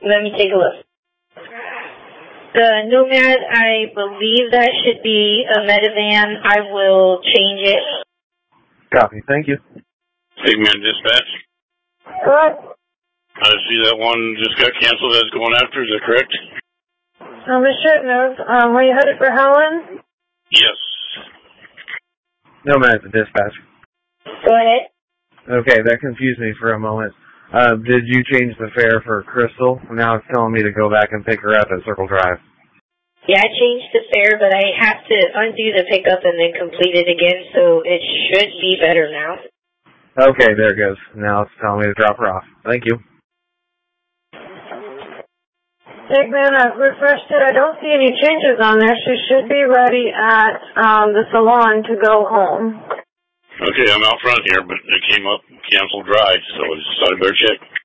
Let me take a look. The Nomad, I believe that should be a Medevan. I will change it. Copy. Thank you. Eggman Dispatch. What? I see that one just got canceled as going after. Is that correct? We shouldn't have. Were you headed for Helen? Yes. No, man, it's a dispatch. Go ahead. Okay, that confused me for a moment. Did you change the fare for Crystal? Now it's telling me to go back and pick her up at Circle Drive. Yeah, I changed the fare, but I have to undo the pickup and then complete it again, so it should be better now. Okay, there it goes. Now it's telling me to drop her off. Thank you. Eggman, I've refreshed it. I don't see any changes on there. She should be ready at the salon to go home. Okay, I'm out front here, but it came up canceled ride, so I just thought I'd better check.